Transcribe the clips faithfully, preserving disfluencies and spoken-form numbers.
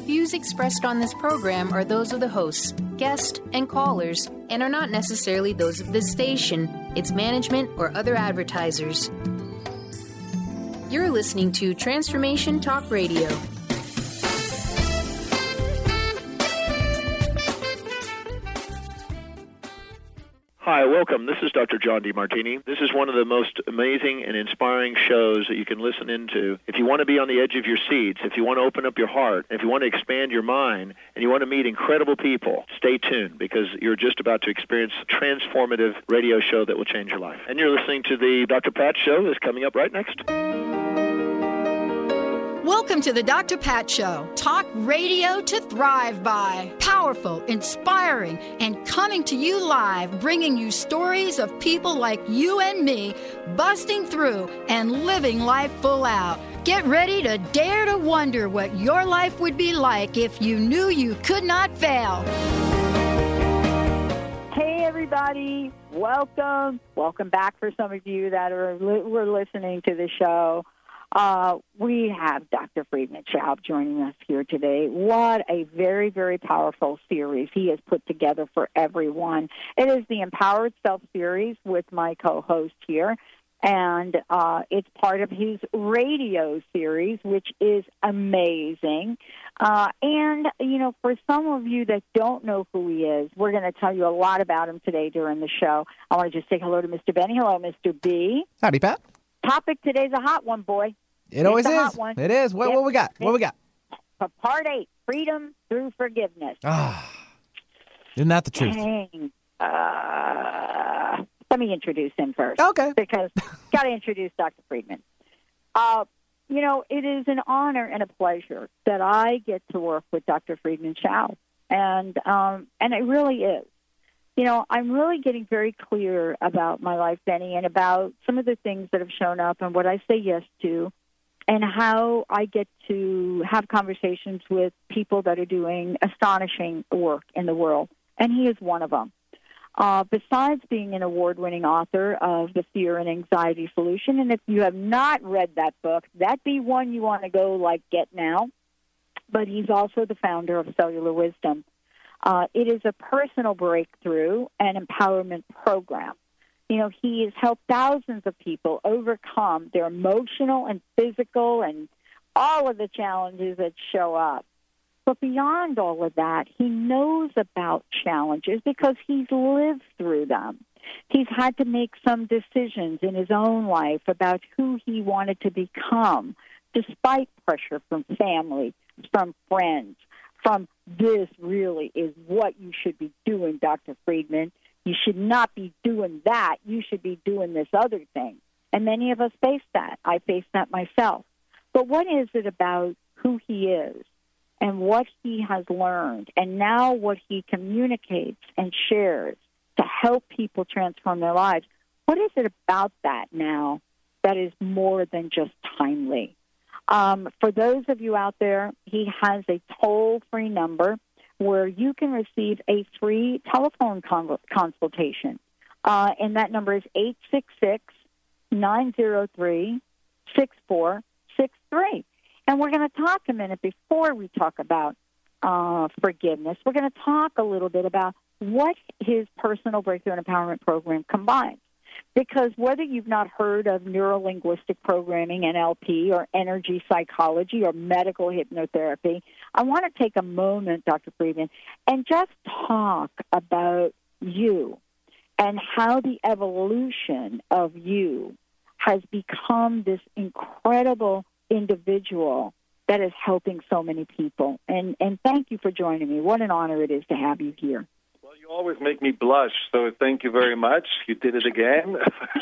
views expressed on this program are those of the hosts, guests, and callers, and are not necessarily those of this station, its management, or other advertisers. You're listening to Transformation Talk Radio. Hi, welcome. This is Doctor John DeMartini. This is one of the most amazing and inspiring shows that you can listen into. If you want to be on the edge of your seats, if you want to open up your heart, if you want to expand your mind, and you want to meet incredible people, stay tuned because you're just about to experience a transformative radio show that will change your life. And you're listening to the Doctor Pat Show that's coming up right next. Welcome to the Doctor Pat Show. Talk radio to thrive by. Powerful, inspiring, and coming to you live, bringing you stories of people like you and me, busting through and living life full out. Get ready to dare to wonder what your life would be like if you knew you could not fail. Hey, everybody. Welcome. Welcome back for some of you that are li- were listening to the show. Uh, we have Doctor Friedemann Schaub joining us here today. What a very, very powerful series he has put together for everyone. It is the Empowered Self series with my co-host here, and uh, it's part of his radio series, which is amazing. Uh, and, you know, for some of you that don't know who he is, we're going to tell you a lot about him today during the show. I want to just say hello to Mister Benny. Hello, Mister B. Howdy, Pat. Topic today's a hot one, boy. It always it's a is. Hot one. It is. What, yep. what we got? What we got? For part eight, freedom through forgiveness. Ah, isn't that the truth? Dang. Uh, let me introduce him first. Okay. Because got to introduce Doctor Friedemann. Uh, you know, it is an honor and a pleasure that I get to work with Doctor Friedemann Schaub, and um, and it really is. You know, I'm really getting very clear about my life, Benny, and about some of the things that have shown up and what I say yes to, and how I get to have conversations with people that are doing astonishing work in the world. And he is one of them. Uh, besides being an award-winning author of The Fear and Anxiety Solution, and if you have not read that book, that'd be one you want to go, like, get now. But he's also the founder of Cellular Wisdom. Uh, it is a personal breakthrough and empowerment program. You know, he has helped thousands of people overcome their emotional and physical and all of the challenges that show up. But beyond all of that, he knows about challenges because he's lived through them. He's had to make some decisions in his own life about who he wanted to become, despite pressure from family, from friends, from this really is what you should be doing, Doctor Friedemann. You should not be doing that. You should be doing this other thing. And many of us face that. I face that myself. But what is it about who he is and what he has learned and now what he communicates and shares to help people transform their lives? What is it about that now that is more than just timely? Um, for those of you out there, he has a toll-free number where you can receive a free telephone con- consultation. Uh, and that number is eight six six, nine zero three, six four six three. And we're going to talk a minute before we talk about uh, forgiveness. We're going to talk a little bit about what his personal breakthrough and empowerment program combines. Because whether you've not heard of neuro-linguistic programming, N L P, or energy psychology, or medical hypnotherapy, I want to take a moment, Doctor Friedemann, and just talk about you and how the evolution of you has become this incredible individual that is helping so many people. And, and thank you for joining me. What an honor it is to have you here. You always make me blush, so thank you very much. You did it again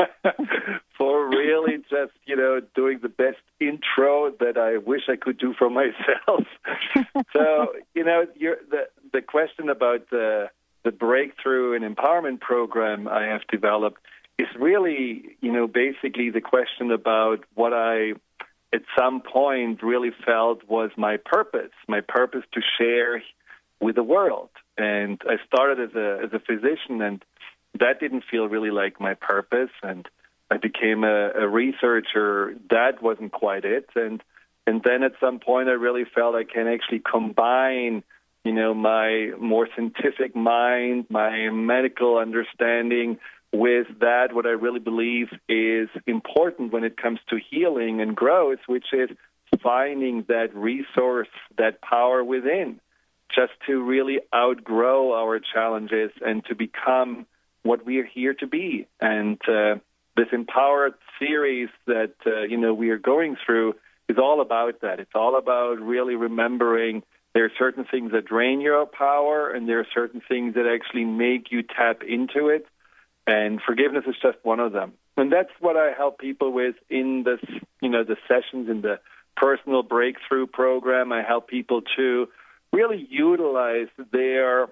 for really just, you know, doing the best intro that I wish I could do for myself. So, you know, you're, the the question about the the breakthrough and empowerment program I have developed is really, you know, basically the question about what I at some point really felt was my purpose, my purpose to share with the world. And I started as a as a physician, and that didn't feel really like my purpose. And I became a, a researcher. That wasn't quite it. And And then at some point, I really felt I can actually combine, you know, my more scientific mind, my medical understanding with that, what I really believe is important when it comes to healing and growth, which is finding that resource, that power within, just to really outgrow our challenges and to become what we are here to be. And uh, this Empowered series that, uh, you know, we are going through is all about that. It's all about really remembering there are certain things that drain your power, and there are certain things that actually make you tap into it. And forgiveness is just one of them. And that's what I help people with in this, you know, the sessions in the personal breakthrough program. I help people to really utilize their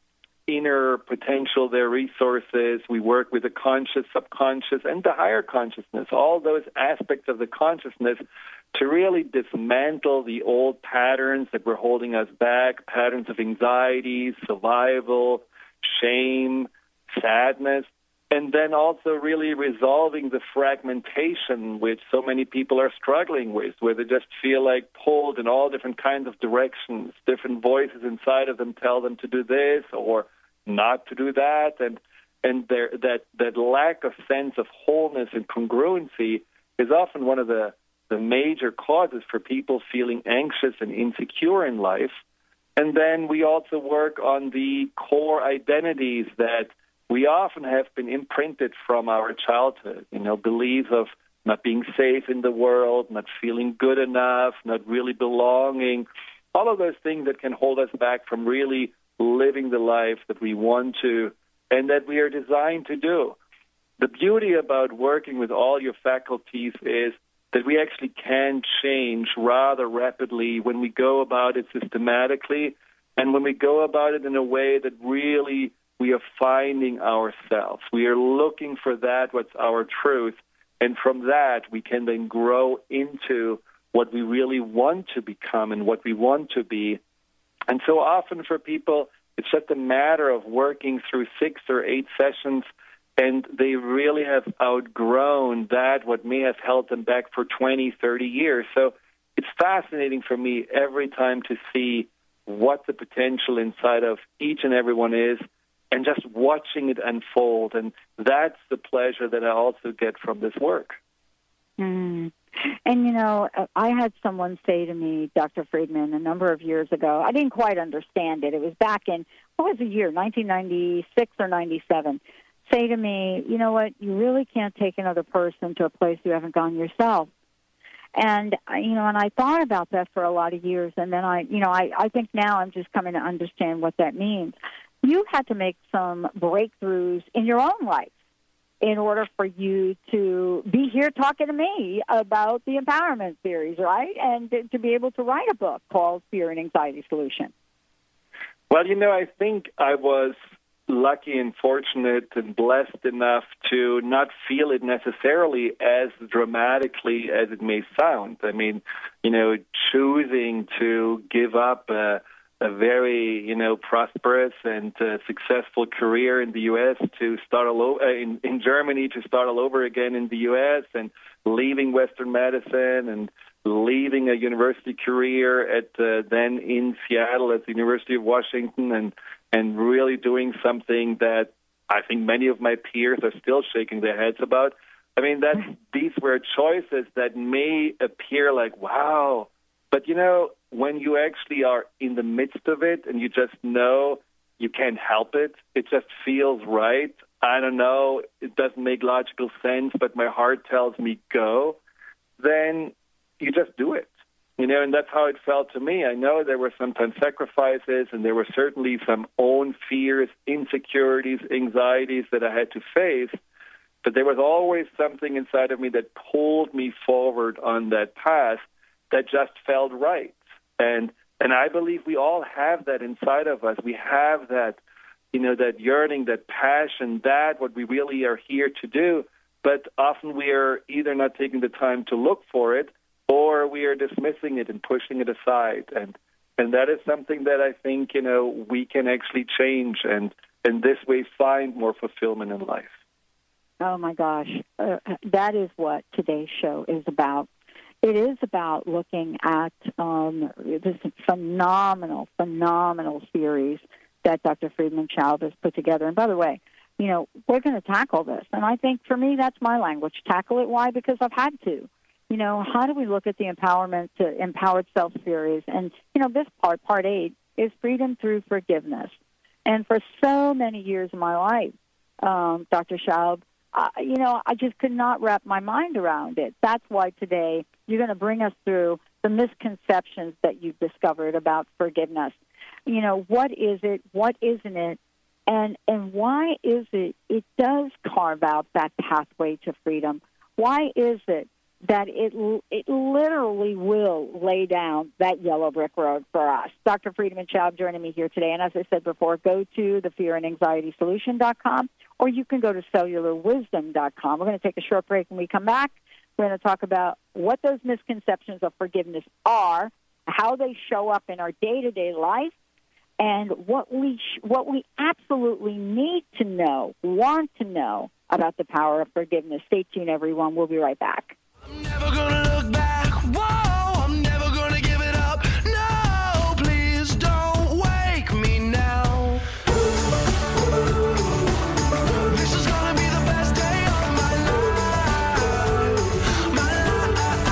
inner potential, their resources. We work with the conscious, subconscious, and the higher consciousness, all those aspects of the consciousness, to really dismantle the old patterns that were holding us back, patterns of anxiety, survival, shame, sadness, and then also really resolving the fragmentation which so many people are struggling with, where they just feel like pulled in all different kinds of directions. Different voices inside of them tell them to do this or not to do that, and and there, that that lack of sense of wholeness and congruency is often one of the, the major causes for people feeling anxious and insecure in life. And then we also work on the core identities that we often have been imprinted from our childhood, you know, beliefs of not being safe in the world, not feeling good enough, not really belonging, all of those things that can hold us back from really living the life that we want to and that we are designed to do. The beauty about working with all your faculties is that we actually can change rather rapidly when we go about it systematically and when we go about it in a way that really we are finding ourselves. We are looking for that, what's our truth, and from that we can then grow into what we really want to become and what we want to be. And so often for people, it's just a matter of working through six or eight sessions, and they really have outgrown that, what may have held them back for twenty, thirty years. So it's fascinating for me every time to see what the potential inside of each and every one is, and just watching it unfold. And that's the pleasure that I also get from this work. Mm. And, you know, I had someone say to me, Doctor Friedman, a number of years ago, I didn't quite understand it. It was back in, what was the year, nineteen ninety-six or ninety-seven, say to me, you know what, you really can't take another person to a place you haven't gone yourself. And, you know, and I thought about that for a lot of years, and then I, you know, I, I think now I'm just coming to understand what that means. You had to make some breakthroughs in your own life in order for you to be here talking to me about the empowerment series, right? And to be able to write a book called Fear and Anxiety Solution. Well, you know, I think I was lucky and fortunate and blessed enough to not feel it necessarily as dramatically as it may sound. I mean, you know, choosing to give up a, a very, you know, prosperous and uh, successful career in the U S to start all over, uh, in, in Germany to start all over again in the U S and leaving Western medicine and leaving a university career at uh, then in Seattle at the University of Washington and and really doing something that I think many of my peers are still shaking their heads about. I mean, that these were choices that may appear like, wow, but, you know, when you actually are in the midst of it and you just know you can't help it, it just feels right. I don't know, it doesn't make logical sense, but my heart tells me go, then you just do it. You know, and that's how it felt to me. I know there were sometimes sacrifices, and there were certainly some own fears, insecurities, anxieties that I had to face, but there was always something inside of me that pulled me forward on that path that just felt right. And and I believe we all have that inside of us. We have that, you know, that yearning, that passion, that what we really are here to do, but often we are either not taking the time to look for it, or we are dismissing it and pushing it aside. And and that is something that I think, you know, we can actually change and in this way find more fulfillment in life. Oh, my gosh. Uh, that is what today's show is about. it is about looking at um, this phenomenal, phenomenal series that Doctor Friedman Schaub has put together. And by the way, you know, we're going to tackle this. And I think for me, that's my language. Tackle it. Why? Because I've had to. You know, how do we look at the empowerment to empowered self series? And, you know, this part, part eight, is freedom through forgiveness. And for so many years of my life, um, Doctor Schaub, uh, you know, I just could not wrap my mind around it. That's why today you're going to bring us through the misconceptions that you've discovered about forgiveness. You know, what is it? What isn't it? And and why is it it does carve out that pathway to freedom? Why is it that it it literally will lay down that yellow brick road for us? Doctor Friedman Schaub joining me here today. And as I said before, go to the fear and anxiety solution dot com, or you can go to cellular wisdom dot com. We're going to take a short break. When we come back, we're going to talk about what those misconceptions of forgiveness are, how they show up in our day-to-day life, and what we sh- what we absolutely need to know, want to know about the power of forgiveness. Stay tuned, everyone. We'll be right back. I'm never gonna look back. Whoa, I'm never gonna give it up. No, please don't wake me now. This is gonna be the best day of my life. My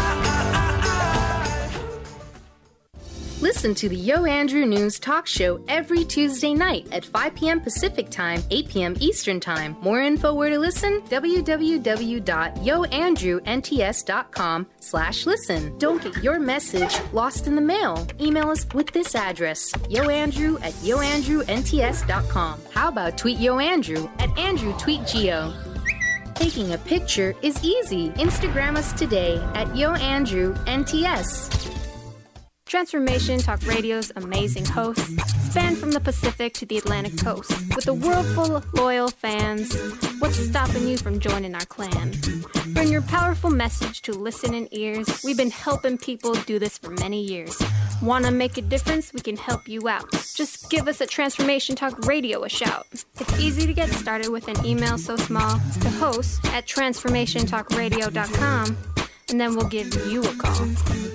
life. Listen to the Yo Andrew News Talk Show every Tuesday night at five p.m. Pacific Time, eight p.m. Eastern Time. More info where to listen, w w w dot yo andrew n t s dot com slash listen. Don't get your message lost in the mail. Email us with this address, yoandrew at yo andrew n t s dot com. How about tweet Yo Andrew at Andrew Tweet Geo? Taking a picture is easy. Instagram us today at Yo Andrew N T S. Transformation Talk Radio's amazing hosts span from the Pacific to the Atlantic coast. With a world full of loyal fans, what's stopping you from joining our clan? Bring your powerful message to listening ears. We've been helping people do this for many years. Want to make a difference? We can help you out. Just give us at Transformation Talk Radio a shout. It's easy to get started with an email so small to host at transformation talk radio dot com, and then we'll give you a call.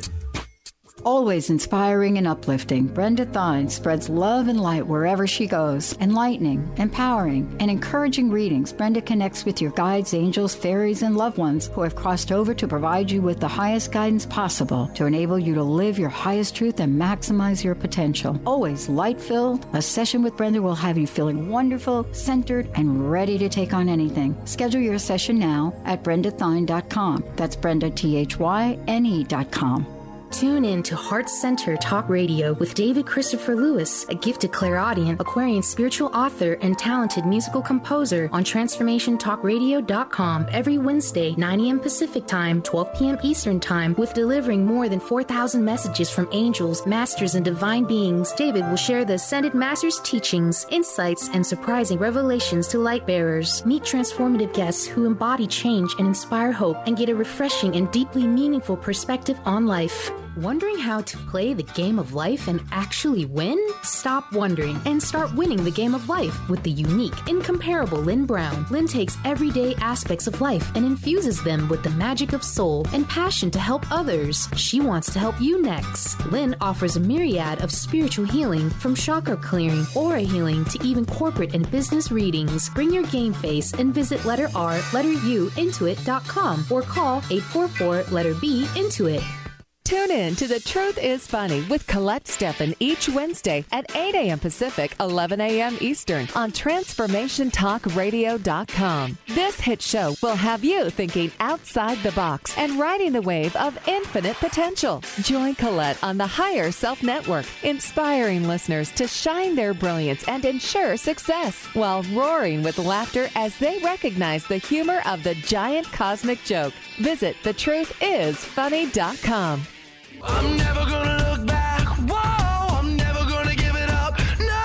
Always inspiring and uplifting, Brenda Thine spreads love and light wherever she goes. Enlightening, empowering, and encouraging readings, Brenda connects with your guides, angels, fairies, and loved ones who have crossed over to provide you with the highest guidance possible to enable you to live your highest truth and maximize your potential. Always light-filled, a session with Brenda will have you feeling wonderful, centered, and ready to take on anything. Schedule your session now at brenda thine dot com. That's Brenda, T H Y N E dot com. Tune in to Heart Center Talk Radio with David Christopher Lewis, a gifted clairaudient, Aquarian spiritual author, and talented musical composer on transformation talk radio dot com every Wednesday, nine a.m. Pacific Time, twelve p.m. Eastern Time, with delivering more than four thousand messages from angels, masters, and divine beings. David will share the Ascended Masters' teachings, insights, and surprising revelations to light bearers. Meet transformative guests who embody change and inspire hope and get a refreshing and deeply meaningful perspective on life. Wondering how to play the game of life and actually win? Stop wondering and start winning the game of life with the unique, incomparable Lynn Brown. Lynn takes everyday aspects of life and infuses them with the magic of soul and passion to help others. She wants to help you next. Lynn offers a myriad of spiritual healing, from chakra clearing, aura healing, to even corporate and business readings. Bring your game face and visit letter R, letter U, intuit dot com or call eight four four, letter B, Intuit. Tune in to The Truth is Funny with Colette Steffen each Wednesday at eight a.m. Pacific, eleven a.m. Eastern on transformation talk radio dot com. This hit show will have you thinking outside the box and riding the wave of infinite potential. Join Colette on the Higher Self Network, inspiring listeners to shine their brilliance and ensure success while roaring with laughter as they recognize the humor of the giant cosmic joke. Visit the truth is funny dot com. I'm never gonna look back. Whoa, I'm never gonna give it up.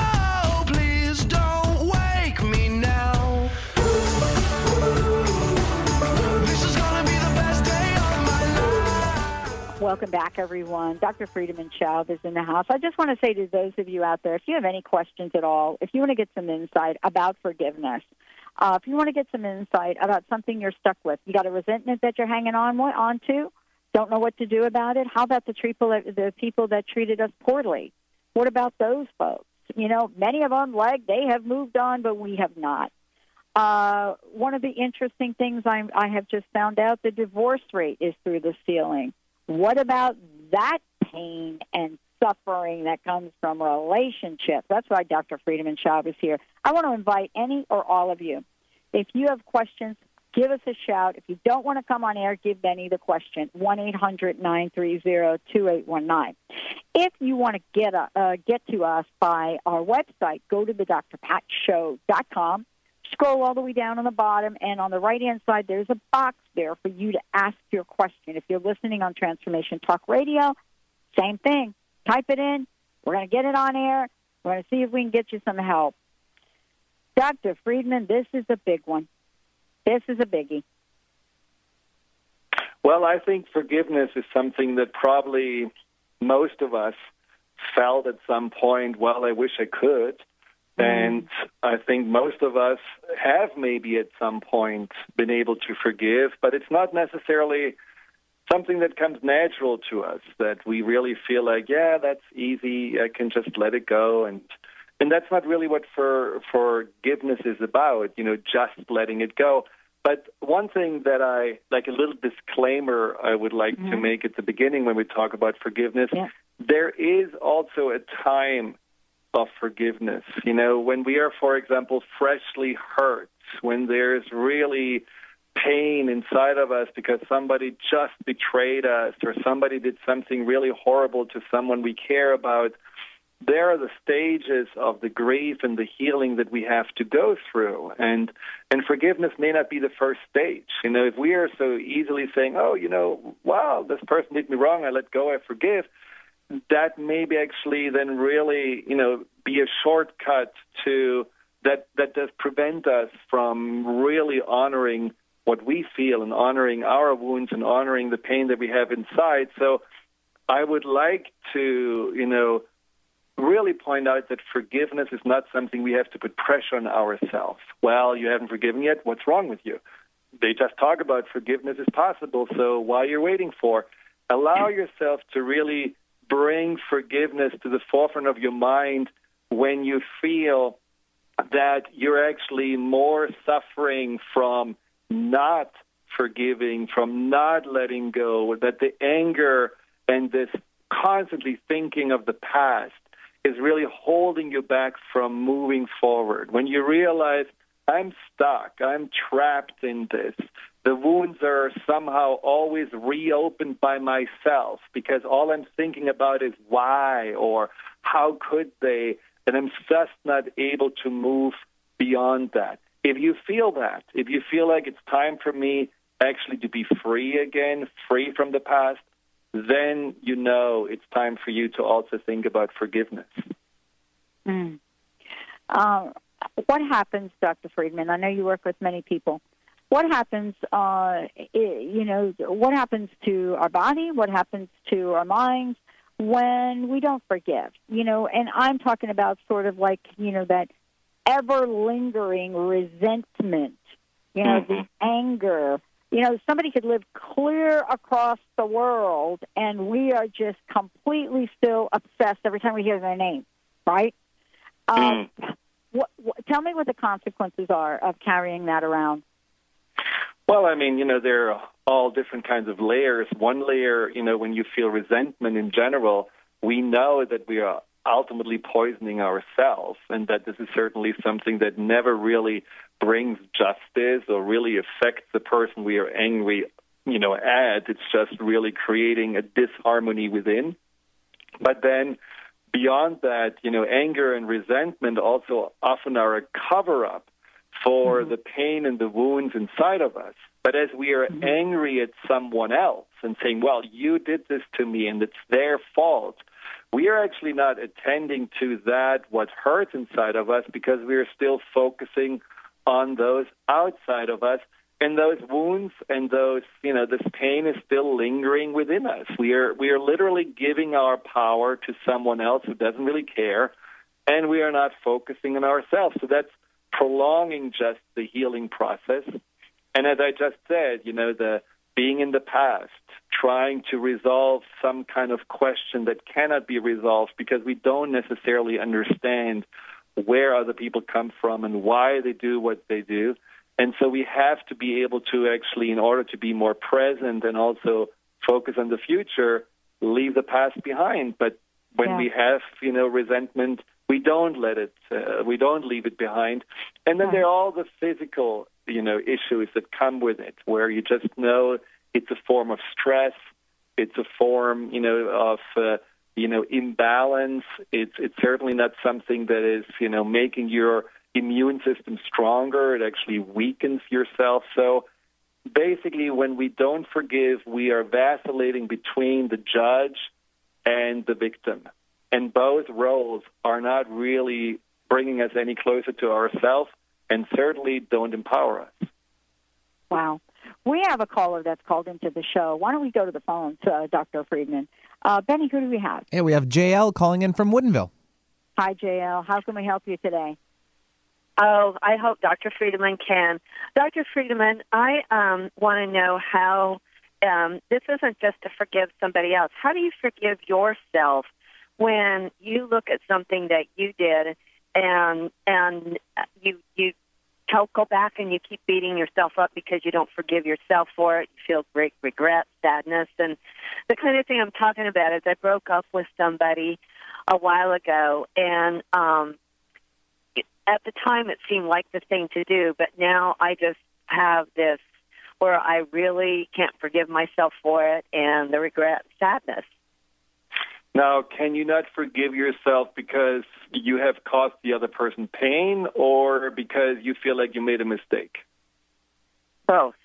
No, please don't wake me now. This is gonna be the best day of my life. Welcome back, everyone. Doctor Friedman Schaub is in the house. I just want to say to those of you out there, if you have any questions at all, if you want to get some insight about forgiveness, uh, if you want to get some insight about something you're stuck with, you got a resentment that you're hanging on on to, Don't know what to do about it? How about the people that, the people that treated us poorly? What about those folks? You know, many of them, like, they have moved on, but we have not. Uh, one of the interesting things I'm, I have just found out, the divorce rate is through the ceiling. What about that pain and suffering that comes from relationships? That's why Doctor Friedemann Schaub is here. I want to invite any or all of you. If you have questions, give us a shout. If you don't want to come on air, give Benny the question, one eight hundred nine three zero two eight one nine. If you want to get a, uh, get to us by our website, go to the d r pat show dot com. Scroll all the way down on the bottom, and on the right-hand side, there's a box there for you to ask your question. If you're listening on Transformation Talk Radio, same thing. Type it in. We're going to get it on air. We're going to see if we can get you some help. Doctor Friedemann, this is a big one. This is a biggie. Well, I think forgiveness is something that probably most of us felt at some point, well, I wish I could. And I think most of us have maybe at some point been able to forgive, but it's not necessarily something that comes natural to us, that we really feel like, yeah, that's easy, I can just let it go. And and that's not really what for forgiveness is about, you know, just letting it go. But one thing that I, like a little disclaimer I would like mm-hmm. to make at the beginning when we talk about forgiveness, yeah. there is also a time of forgiveness. You know, when we are, for example, freshly hurt, when there's really pain inside of us because somebody just betrayed us or somebody did something really horrible to someone we care about, there are the stages of the grief and the healing that we have to go through. And and forgiveness may not be the first stage. You know, if we are so easily saying, oh, you know, wow, this person did me wrong, I let go, I forgive, that maybe actually then really, you know, be a shortcut to that that does prevent us from really honoring what we feel and honoring our wounds and honoring the pain that we have inside. So I would like to, you know, really point out that forgiveness is not something we have to put pressure on ourselves. Well, you haven't forgiven yet, what's wrong with you? They just talk about forgiveness is possible, so what are you waiting for? Allow yourself to really bring forgiveness to the forefront of your mind when you feel that you're actually more suffering from not forgiving, from not letting go, that the anger and this constantly thinking of the past is really holding you back from moving forward. When you realize, I'm stuck, I'm trapped in this, the wounds are somehow always reopened by myself because all I'm thinking about is why or how could they, and I'm just not able to move beyond that. If you feel that, if you feel like it's time for me actually to be free again, free from the past, then you know it's time for you to also think about forgiveness. Mm. Uh, what happens, Doctor Friedemann? I know you work with many people. What happens, uh, you know, what happens to our body? What happens to our minds when we don't forgive? You know, and I'm talking about sort of like, you know, that ever-lingering resentment, you know, mm-hmm. the anger. You know, somebody could live clear across the world, and we are just completely still obsessed every time we hear their name, right? Um, mm. what, what, tell me what the consequences are of carrying that around. Well, I mean, you know, there are all different kinds of layers. One layer, you know, when you feel resentment in general, we know that we are ultimately poisoning ourselves, and that this is certainly something that never really brings justice or really affects the person we are angry, you know, at. It's just really creating a disharmony within. But then beyond that, you know, anger and resentment also often are a cover-up for mm-hmm. the pain and the wounds inside of us. But as we are mm-hmm. angry at someone else and saying, well, you did this to me and it's their fault, we are actually not attending to that, what hurts inside of us, because we are still focusing on those outside of us. And those wounds and those, you know, this pain is still lingering within us. We are we are literally giving our power to someone else who doesn't really care, and we are not focusing on ourselves. So that's prolonging just the healing process. And as I just said, you know, the being in the past, trying to resolve some kind of question that cannot be resolved because we don't necessarily understand where other people come from and why they do what they do. And so we have to be able to actually, in order to be more present and also focus on the future, leave the past behind. But when yeah. we have, you know, resentment, we don't let it, uh, we don't leave it behind. And then yeah. there are all the physical, you know, issues that come with it, where you just know it's a form of stress, it's a form, you know, of, uh, you know, imbalance. It's it's certainly not something that is, you know, making your immune system stronger. It actually weakens yourself. So basically, when we don't forgive, we are vacillating between the judge and the victim. And both roles are not really bringing us any closer to ourselves and certainly don't empower us. Wow. We have a caller that's called into the show. Why don't we go to the phones, uh, Doctor Friedman? Uh, Benny, who do we have? Hey, we have J L calling in from Woodinville. Hi, J L. How can we help you today? Oh, I hope Doctor Friedman can. Doctor Friedman, I um, want to know how, um, this isn't just to forgive somebody else. How do you forgive yourself when you look at something that you did and and you you go back and you keep beating yourself up because you don't forgive yourself for it? You feel great regret, sadness, and the kind of thing I'm talking about is I broke up with somebody a while ago, and um, at the time it seemed like the thing to do, but now I just have this where I really can't forgive myself for it, and the regret, sadness. Now, can you not forgive yourself because you have caused the other person pain or because you feel like you made a mistake? Both.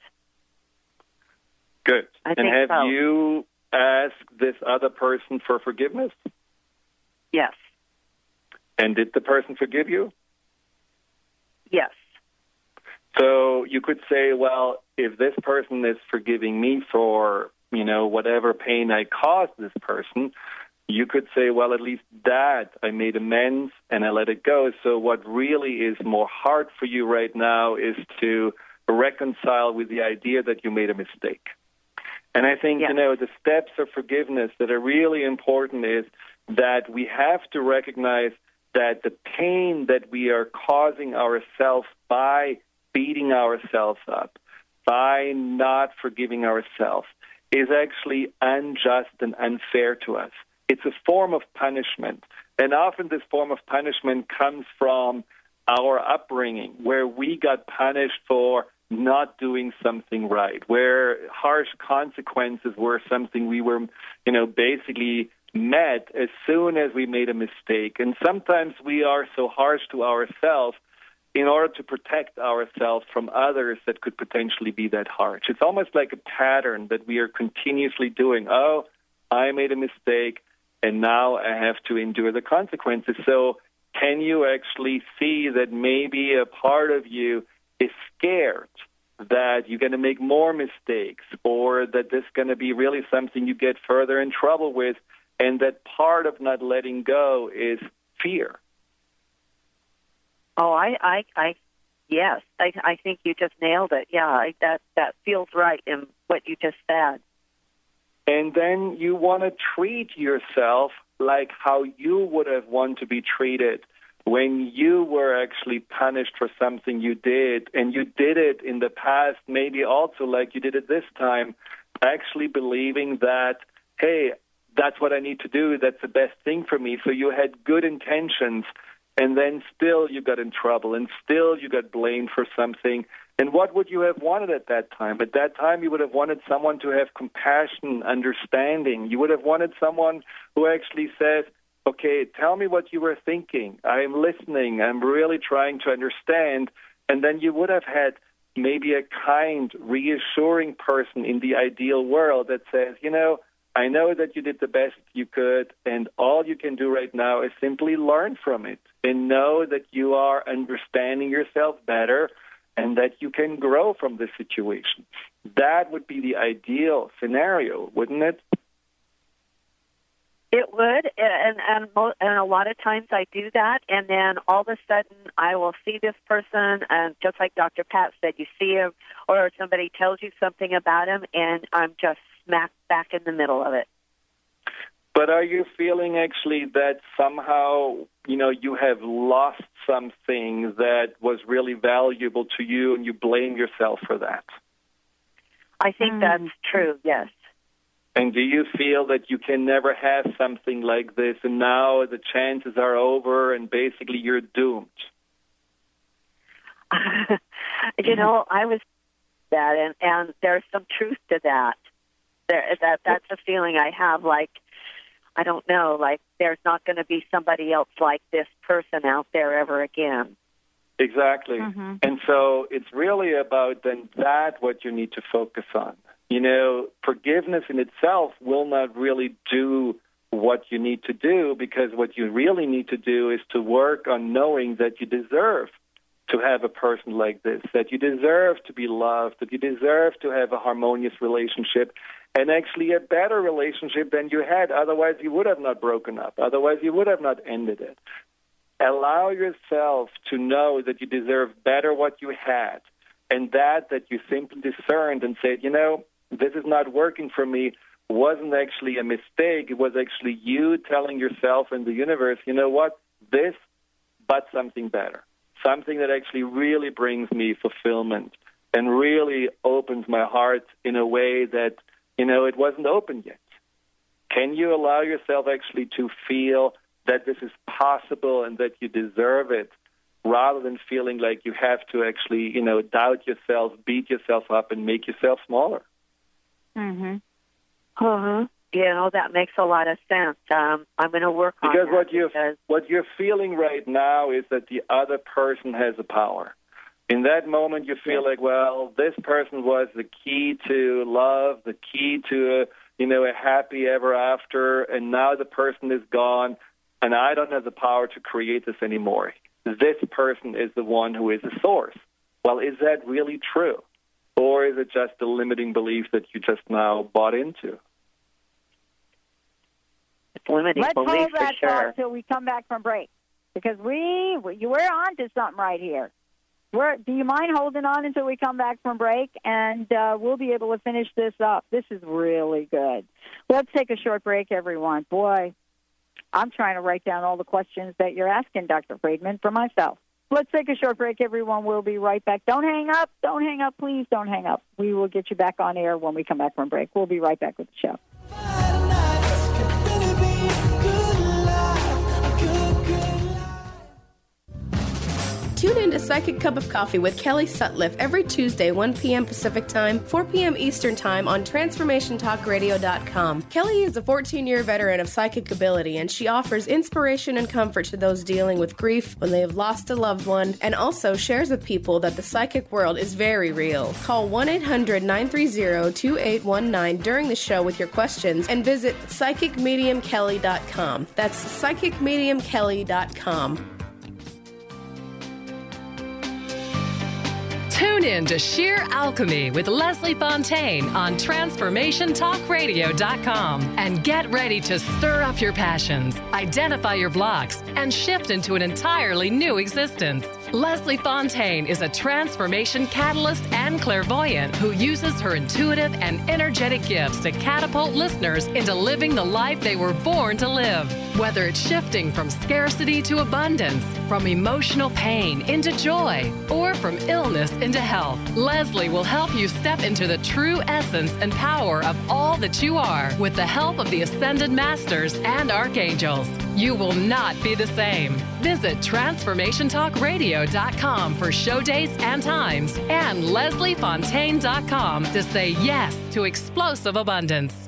Good. I and think have so. you asked this other person for forgiveness? Yes. And did the person forgive you? Yes. So you could say, well, if this person is forgiving me for, you know, whatever pain I caused this person, you could say, well, at least that I made amends and I let it go. So what really is more hard for you right now is to reconcile with the idea that you made a mistake. And I think, yeah. you know, the steps of forgiveness that are really important is that we have to recognize that the pain that we are causing ourselves by beating ourselves up, by not forgiving ourselves, is actually unjust and unfair to us. It's a form of punishment. And often this form of punishment comes from our upbringing, where we got punished for not doing something right, where harsh consequences were something we were, you know, basically met as soon as we made a mistake. And sometimes we are so harsh to ourselves in order to protect ourselves from others that could potentially be that harsh. It's almost like a pattern that we are continuously doing. Oh, I made a mistake, and now I have to endure the consequences. So can you actually see that maybe a part of you is scared that you're going to make more mistakes, or that this is going to be really something you get further in trouble with, and that part of not letting go is fear? Oh, I, I, I yes, I, I think you just nailed it. Yeah, I, that that feels right in what you just said. And then you want to treat yourself like how you would have wanted to be treated when you were actually punished for something you did, and you did it in the past, maybe also like you did it this time, actually believing that, hey, that's what I need to do, that's the best thing for me. So you had good intentions, and then still you got in trouble, and still you got blamed for something. And what would you have wanted at that time? At that time, you would have wanted someone to have compassion, understanding. You would have wanted someone who actually says, okay, tell me what you were thinking. I'm listening. I'm really trying to understand. And then you would have had maybe a kind, reassuring person in the ideal world that says, you know, I know that you did the best you could, and all you can do right now is simply learn from it and know that you are understanding yourself better and that you can grow from this situation. That would be the ideal scenario, wouldn't it? It would, and, and and a lot of times I do that, and then all of a sudden I will see this person, and just like Doctor Pat said, you see him, or somebody tells you something about him, and I'm just smack back in the middle of it. But are you feeling actually that somehow, you know, you have lost something that was really valuable to you, and you blame yourself for that? I think mm. that's true, yes. And do you feel that you can never have something like this, and now the chances are over, and basically you're doomed? You know, I was that, and, and there's some truth to that. There, that that's a feeling I have, like, I don't know, like there's not going to be somebody else like this person out there ever again. Exactly. Mm-hmm. And so it's really about then that what you need to focus on. You know, forgiveness in itself will not really do what you need to do, because what you really need to do is to work on knowing that you deserve to have a person like this, that you deserve to be loved, that you deserve to have a harmonious relationship, and actually a better relationship than you had. Otherwise, you would have not broken up. Otherwise, you would have not ended it. Allow yourself to know that you deserve better what you had, and that that you simply discerned and said, you know, this is not working for me, wasn't actually a mistake. It was actually you telling yourself and the universe, you know what, this, but something better, something that actually really brings me fulfillment and really opens my heart in a way that, you know, it wasn't open yet. Can you allow yourself actually to feel that this is possible and that you deserve it, rather than feeling like you have to actually, you know, doubt yourself, beat yourself up, and make yourself smaller? Mm-hmm. Uh-huh. You know, that makes a lot of sense. Um, I'm going to work on because that. What you're, because what you're feeling right now is that the other person has a power. In that moment, you feel like, well, this person was the key to love, the key to, a, you know, a happy ever after, and now the person is gone, and I don't have the power to create this anymore. This person is the one who is the source. Well, is that really true? Or is it just a limiting belief that you just now bought into? It's limiting Let's belief hold for that sure. thought till we come back from break, because we we're on to something right here. We're, do you mind holding on until we come back from break, and uh, we'll be able to finish this up. This is really good. Let's take a short break, everyone. Boy, I'm trying to write down all the questions that you're asking, Doctor Friedman, for myself. Let's take a short break, everyone. We'll be right back. Don't hang up. Don't hang up. Please don't hang up. We will get you back on air when we come back from break. We'll be right back with the show. Tune in to Psychic Cup of Coffee with Kelly Sutliff every Tuesday, one p.m. Pacific Time, four p.m. Eastern Time on Transformation Talk Radio dot com. Kelly is a fourteen-year veteran of psychic ability, and she offers inspiration and comfort to those dealing with grief when they have lost a loved one, and also shares with people that the psychic world is very real. Call one eight hundred nine three zero two eight one nine during the show with your questions, and visit Psychic Medium Kelly dot com. That's Psychic Medium Kelly dot com. Tune in to Sheer Alchemy with Leslie Fontaine on Transformation Talk Radio dot com and get ready to stir up your passions, identify your blocks, and shift into an entirely new existence. Leslie Fontaine is a transformation catalyst and clairvoyant who uses her intuitive and energetic gifts to catapult listeners into living the life they were born to live. Whether it's shifting from scarcity to abundance, from emotional pain into joy, or from illness into health, Leslie will help you step into the true essence and power of all that you are with the help of the Ascended Masters and Archangels. You will not be the same. Visit Transformation Talk Radio dot com for show dates and times, and Leslie Fontaine dot com to say yes to explosive abundance.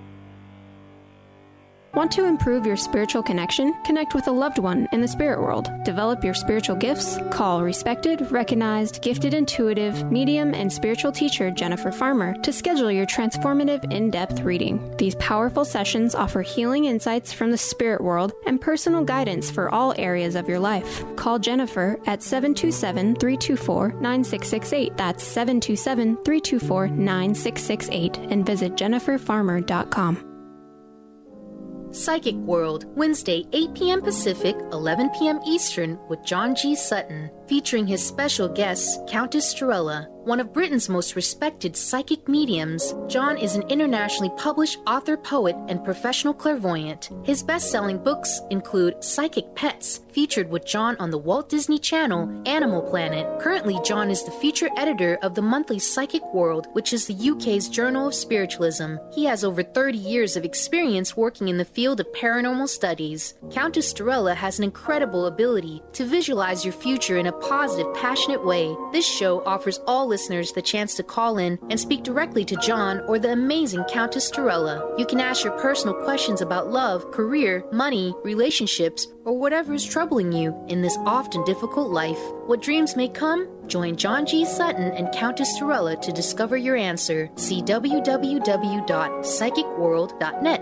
Want to improve your spiritual connection? Connect with a loved one in the spirit world. Develop your spiritual gifts? Call respected, recognized, gifted intuitive, medium, and spiritual teacher Jennifer Farmer to schedule your transformative in-depth reading. These powerful sessions offer healing insights from the spirit world and personal guidance for all areas of your life. Call Jennifer at seven two seven, three two four, nine six six eight. That's seven two seven, three two four, nine six six eight, and visit Jennifer Farmer dot com. Psychic World, Wednesday, eight p.m. Pacific, eleven p.m. Eastern, with John G. Sutton, featuring his special guest, Countess Strella. One of Britain's most respected psychic mediums, John is an internationally published author, poet, and professional clairvoyant. His best-selling books include Psychic Pets, featured with John on the Walt Disney Channel, Animal Planet. Currently, John is the feature editor of the monthly Psychic World, which is the U K's Journal of Spiritualism. He has over thirty years of experience working in the field of paranormal studies. Countess Strella has an incredible ability to visualize your future in a positive, passionate way. This show offers all listeners the chance to call in and speak directly to John or the amazing Countess Strella. You can ask your personal questions about love, career, money, relationships, or whatever is troubling you in this often difficult life. What dreams may come? Join John G. Sutton and Countess Strella to discover your answer. See w w w dot psychic world dot net.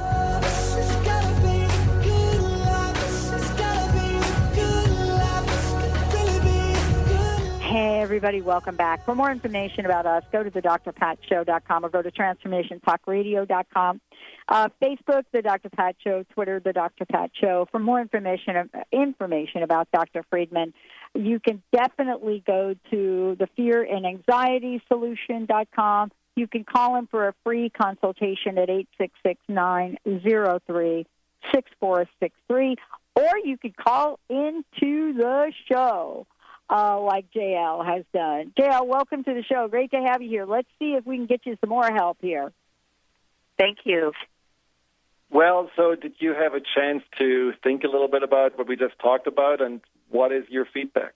Hey, everybody, welcome back. For more information about us, go to the dr pat show dot com or go to transformation talk radio dot com. Uh, Facebook, The Doctor Pat Show, Twitter, The Doctor Pat Show. For more information information about Doctor Friedman, you can definitely go to the fear and anxiety solution dot com. You can call him for a free consultation at eight six six, nine zero three, six four six three, or you could call into the show. Uh, like J L has done. J L, welcome to the show. Great to have you here. Let's see if we can get you some more help here. Thank you. Well, so did you have a chance to think a little bit about what we just talked about, and what is your feedback?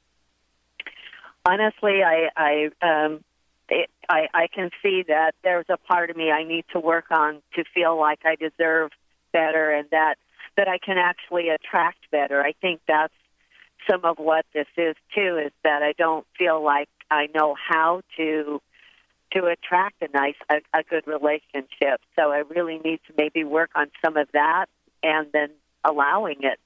Honestly, I I um, it, I, I can see that there's a part of me I need to work on to feel like I deserve better, and that that I can actually attract better. I think that's some of what this is, too, is that I don't feel like I know how to to attract a nice, a, a good relationship. So I really need to maybe work on some of that and then allowing it.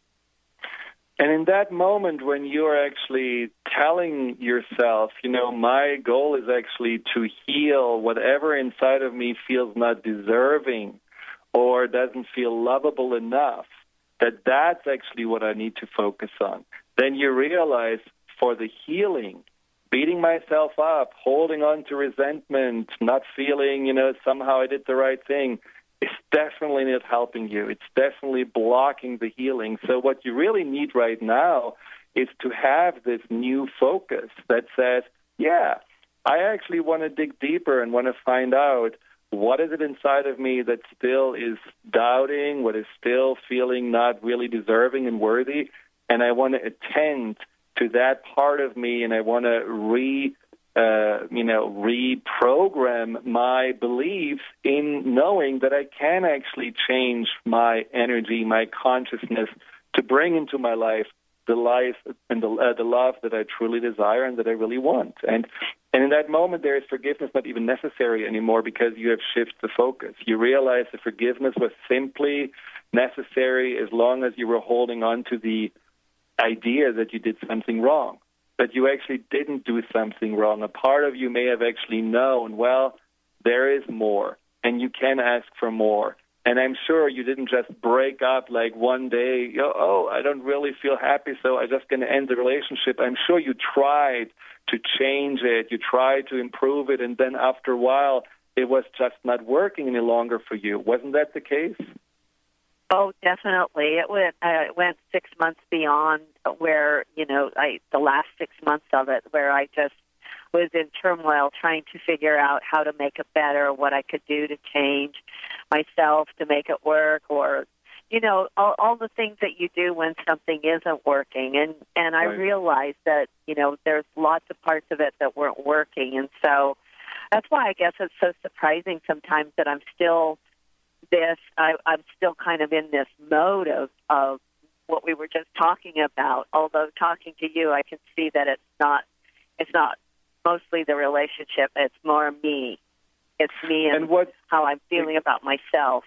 And in that moment when you're actually telling yourself, you know, my goal is actually to heal whatever inside of me feels not deserving or doesn't feel lovable enough, that that's actually what I need to focus on. Then you realize for the healing, beating myself up, holding on to resentment, not feeling, you know, somehow I did the right thing, is definitely not helping you. It's definitely blocking the healing. So what you really need right now is to have this new focus that says, yeah, I actually want to dig deeper and want to find out what is it inside of me that still is doubting, what is still feling not really deserving and worthy, and I want to attend to that part of me, and I want to re, uh, you know, reprogram my beliefs in knowing that I can actually change my energy, my consciousness, to bring into my life the life and the, uh, the love that I truly desire and that I really want. And and in that moment, there is forgiveness not even necessary anymore because you have shifted the focus. You realize the forgiveness was simply necessary as long as you were holding on to the idea that you did something wrong, that you actually didn't do something wrong. A part of you may have actually known, well, there is more, and you can ask for more. And I'm sure you didn't just break up like one day, oh, I don't really feel happy, so I'm just going to end the relationship. I'm sure you tried to change it, you tried to improve it, and then after a while, it was just not working any longer for you. Wasn't that the case? Oh, definitely. It went, uh, it went six months beyond where, you know, I the last six months of it, where I just was in turmoil trying to figure out how to make it better, what I could do to change myself to make it work, or, you know, all, all the things that you do when something isn't working. And, and I right. realized that, you know, there's lots of parts of it that weren't working. And so that's why I guess it's so surprising sometimes that I'm still this, I, I'm still kind of in this mode of, of what we were just talking about. Although talking to you, I can see that it's not, it's not mostly the relationship. It's more me. It's me and, and what, how I'm feeling about myself.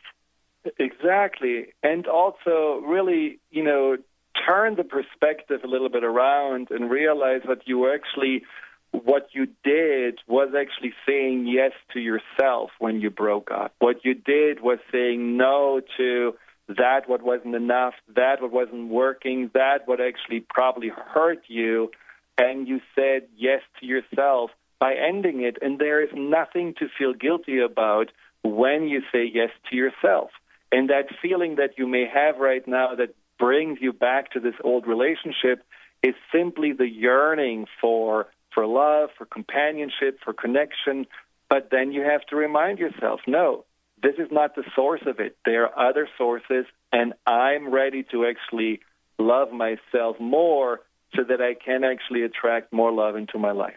Exactly. And also really, you know, turn the perspective a little bit around and realize that you were actually what you did was actually saying yes to yourself when you broke up. What you did was saying no to that what wasn't enough, that what wasn't working, that what actually probably hurt you, and you said yes to yourself by ending it. And there is nothing to feel guilty about when you say yes to yourself. And that feeling that you may have right now that brings you back to this old relationship is simply the yearning for for love, for companionship, for connection. But then you have to remind yourself, no, this is not the source of it. There are other sources, and I'm ready to actually love myself more so that I can actually attract more love into my life.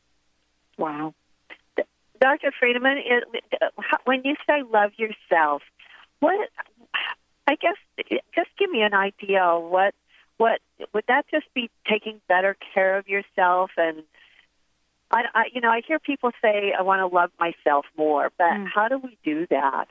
Wow. Doctor Friedemann, it, when you say love yourself, what, I guess, just give me an idea of what, what, would that just be taking better care of yourself? And, I, I you know, I hear people say, I want to love myself more, but mm. how do we do that?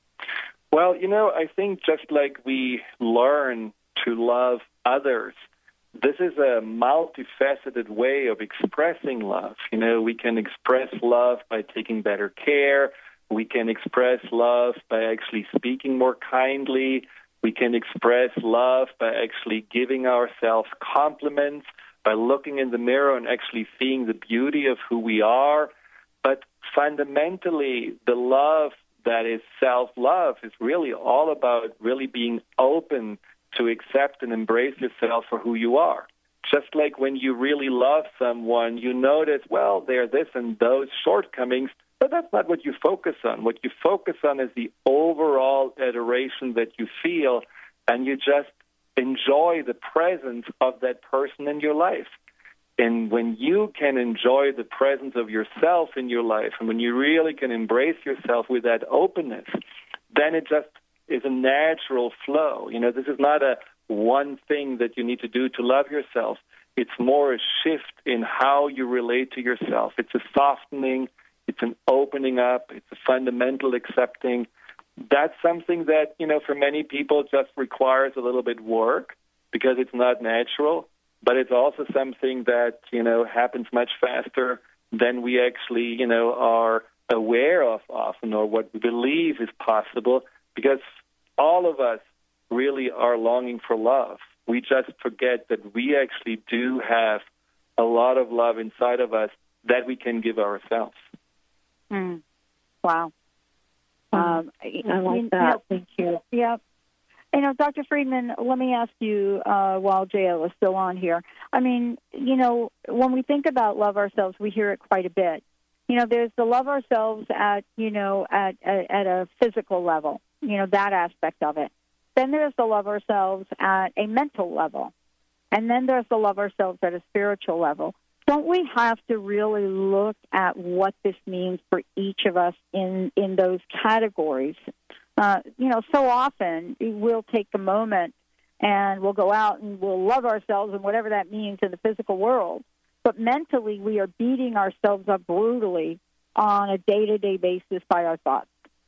Well, you know, I think just like we learn to love others, this is a multifaceted way of expressing love. You know, we can express love by taking better care. We can express love by actually speaking more kindly. We can express love by actually giving ourselves compliments, by looking in the mirror and actually seeing the beauty of who we are. But fundamentally, the love that is self-love is really all about really being open to accept and embrace yourself for who you are. Just like when you really love someone, you notice, well, there are this and those shortcomings, but that's not what you focus on. What you focus on is the overall adoration that you feel, and you just enjoy the presence of that person in your life. And when you can enjoy the presence of yourself in your life, and when you really can embrace yourself with that openness, then it just is a natural flow. You know, this is not a one thing that you need to do to love yourself. It's more a shift in how you relate to yourself. It's a softening. It's an opening up. It's a fundamental accepting. That's something that, you know, for many people just requires a little bit work because it's not natural, but it's also something that, you know, happens much faster than we actually, you know, are aware of often or what we believe is possible, because all of us really are longing for love. We just forget that we actually do have a lot of love inside of us that we can give ourselves. Mm. Wow. Um, I like that. Know, Thank you. Yeah. You know, Doctor Friedemann, let me ask you uh, while J L is still on here. I mean, you know, when we think about love ourselves, we hear it quite a bit. You know, there's the love ourselves at, you know, at, at, at a physical level, you know, that aspect of it. Then there's the love ourselves at a mental level. And then there's the love ourselves at a spiritual level. Don't we have to really look at what this means for each of us in, in those categories? Uh, you know, so often we'll take a moment and we'll go out and we'll love ourselves and whatever that means in the physical world. But mentally, we are beating ourselves up brutally on a day-to-day basis by our thoughts.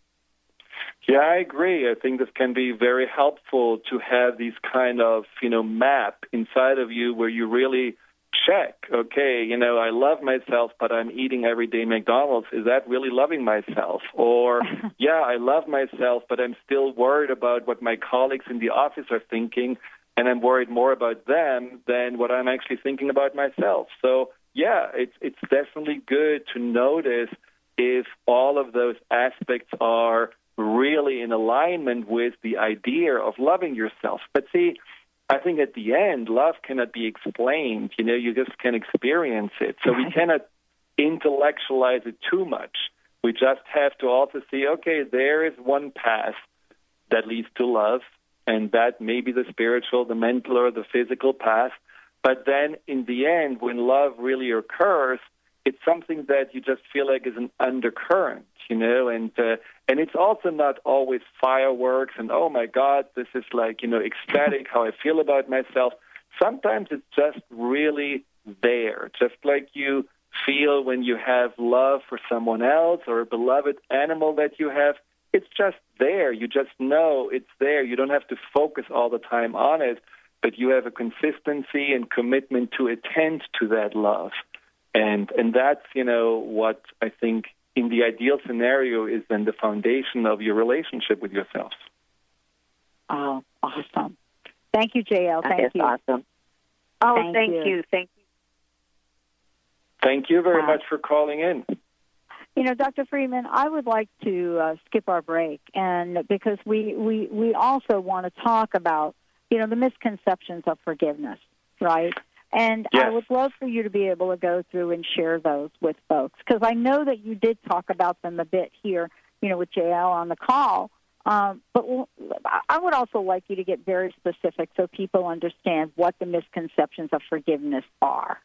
Yeah, I agree. I think this can be very helpful to have these kind of, you know, map inside of you where you really check, okay, you know, I love myself, but I'm eating every day McDonald's. Is that really loving myself? Or, yeah, I love myself, but I'm still worried about what my colleagues in the office are thinking, and I'm worried more about them than what I'm actually thinking about myself. So, yeah, it's it's definitely good to notice if all of those aspects are really in alignment with the idea of loving yourself. But see, I think at the end, love cannot be explained. You know, you just can experience it. So we cannot intellectualize it too much. We just have to also see, okay, there is one path that leads to love, and that may be the spiritual, the mental, or the physical path. But then in the end, when love really occurs, it's something that you just feel like is an undercurrent, you know, and uh, and it's also not always fireworks and, oh, my God, this is like, you know, ecstatic, how I feel about myself. Sometimes it's just really there, just like you feel when you have love for someone else or a beloved animal that you have. It's just there. You just know it's there. You don't have to focus all the time on it, but you have a consistency and commitment to attend to that love. And and that's, you know, what I think in the ideal scenario is then the foundation of your relationship with yourself. Oh, awesome. Thank you, J L. Thank that is you. awesome. Oh, thank, thank you. you. Thank you. Thank you very Wow. much for calling in. You know, Doctor Friedman, I would like to uh, skip our break, and because we, we, we also want to talk about, you know, the misconceptions of forgiveness, right? And yes. I would love for you to be able to go through and share those with folks, because I know that you did talk about them a bit here, you know, with J L on the call. Um, but I would also like you to get very specific so people understand what the misconceptions of forgiveness are.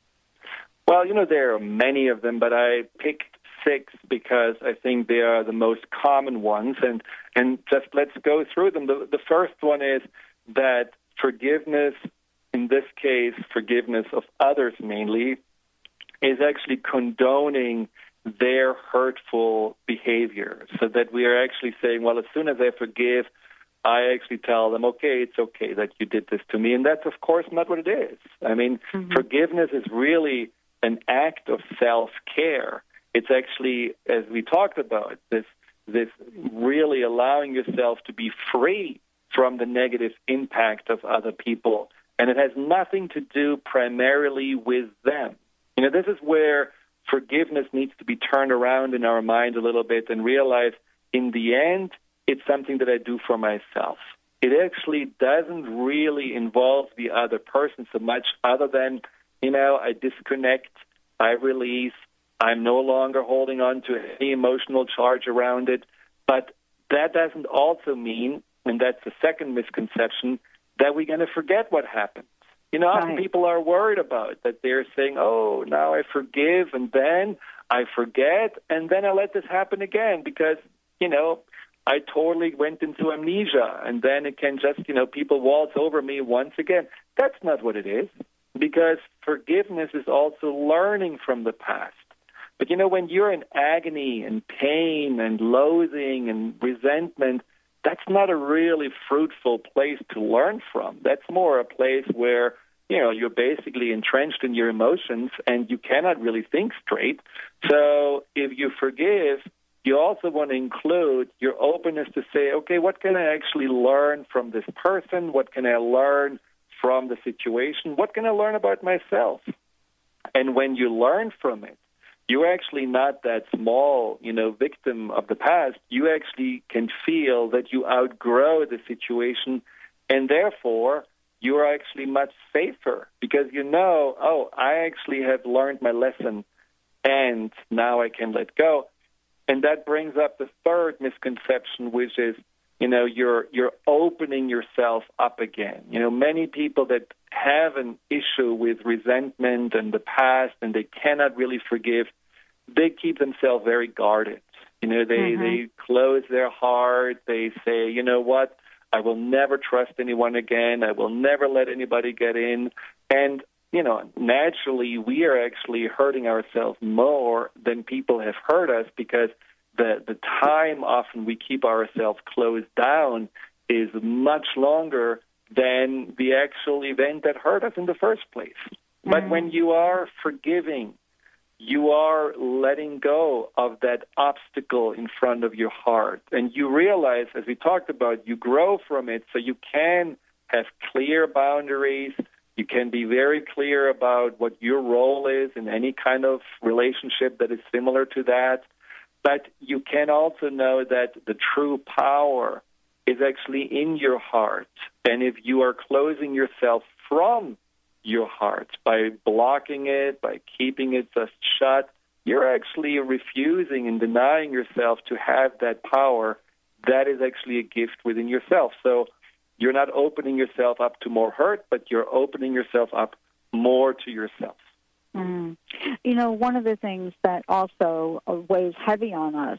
Well, you know, there are many of them, but I picked six because I think they are the most common ones. And, and just let's go through them. The, the first one is that forgiveness, in this case, forgiveness of others mainly, is actually condoning their hurtful behavior. So that we are actually saying, well, as soon as I forgive, I actually tell them, okay, it's okay that you did this to me. And that's, of course, not what it is. I mean, mm-hmm. forgiveness is really an act of self-care. It's actually, as we talked about, this this really allowing yourself to be free from the negative impact of other people. And it has nothing to do primarily with them. You know, this is where forgiveness needs to be turned around in our mind a little bit and realize, in the end, it's something that I do for myself. It actually doesn't really involve the other person so much, other than, you know, I disconnect, I release, I'm no longer holding on to any emotional charge around it. But that doesn't also mean, and that's the second misconception, that we're going to forget what happened. You know, often right. people are worried about that. They're saying, oh, now I forgive, and then I forget, and then I let this happen again because, you know, I totally went into amnesia, and then it can just, you know, people waltz over me once again. That's not what it is, because forgiveness is also learning from the past. But, you know, when you're in agony and pain and loathing and resentment, that's not a really fruitful place to learn from. That's more a place where, you know, you're basically entrenched in your emotions and you cannot really think straight. So if you forgive, you also want to include your openness to say, okay, what can I actually learn from this person? What can I learn from the situation? What can I learn about myself? And when you learn from it, you're actually not that small, you know, victim of the past. You actually can feel that you outgrow the situation, and therefore you're actually much safer because you know, oh, I actually have learned my lesson, and now I can let go. And that brings up the third misconception, which is, you know, you're you're opening yourself up again. You know, many people that have an issue with resentment and the past and they cannot really forgive, they keep themselves very guarded. You know, they, mm-hmm. they close their heart. They say, you know what, I will never trust anyone again. I will never let anybody get in. And, you know, naturally, we are actually hurting ourselves more than people have hurt us because the, the time often we keep ourselves closed down is much longer than the actual event that hurt us in the first place. Mm-hmm. But when you are forgiving, you are letting go of that obstacle in front of your heart. And you realize, as we talked about, you grow from it so you can have clear boundaries. You can be very clear about what your role is in any kind of relationship that is similar to that. But you can also know that the true power is actually in your heart. And if you are closing yourself from your heart by blocking it, by keeping it just shut, you're actually refusing and denying yourself to have that power. That is actually a gift within yourself. So you're not opening yourself up to more hurt, but you're opening yourself up more to yourself. Mm. You know, one of the things that also weighs heavy on us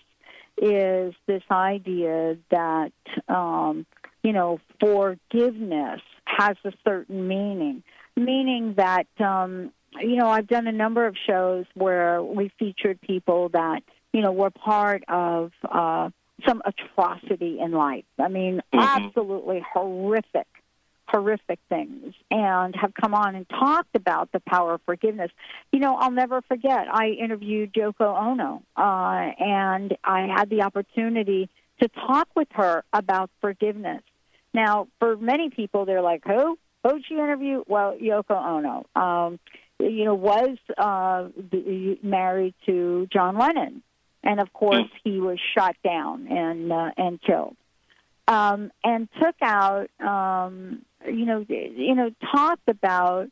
is this idea that, um, you know, forgiveness has a certain meaning, meaning that, um, you know, I've done a number of shows where we featured people that, you know, were part of uh, some atrocity in life. I mean, mm-hmm. absolutely horrific horrific things and have come on and talked about the power of forgiveness. You know, I'll never forget, I interviewed Yoko Ono, uh, and I had the opportunity to talk with her about forgiveness. Now, for many people, they're like, who? Who'd she interview? Well, Yoko Ono, um, you know, was uh, married to John Lennon. And, of course, he was shot down and uh, and killed. Um, and took out, um, you know, you know, talked about